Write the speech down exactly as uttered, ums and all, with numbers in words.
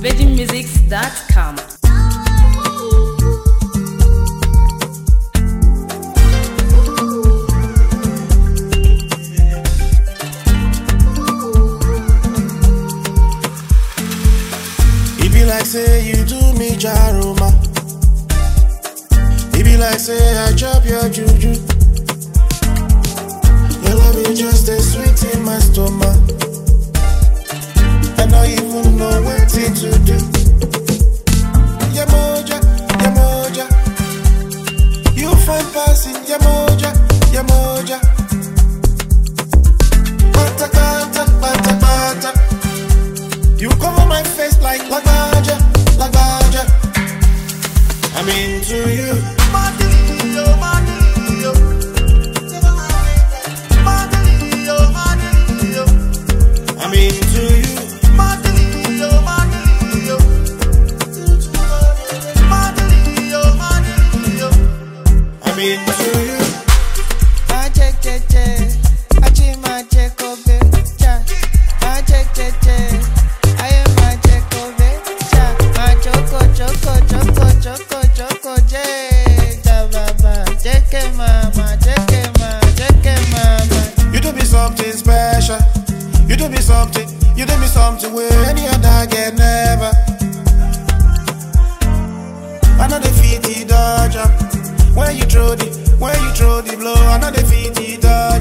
virgin musics dot com. It be like say you do me jaruma. It be like say I chop your juju. Your love is just a sweet in my stomach. I don't even know what to do. Yamoja, Yamoja, you find passing Yamoja, Yamoja. Pata kata, pata pata. You cover my face like Lagaja, Lagaja. I'm into you. Madelio, Madelio. Madelio, Madelio. I'm into you. Madelio, Madelio. Madelio, Madelio. I'm into you. Mache cheche, achi mache kobe, cha. Mache cheche, aye mache kobe, cha. Machoko, choko, choko, choko, choko, je. Ja baba, cheke mama, cheke mama, cheke mama. You do me something special. You do me something. You do me something where any other get never. I know the feet he dodge up. When you throw the, when you throw the blow, I know the feet he dodge.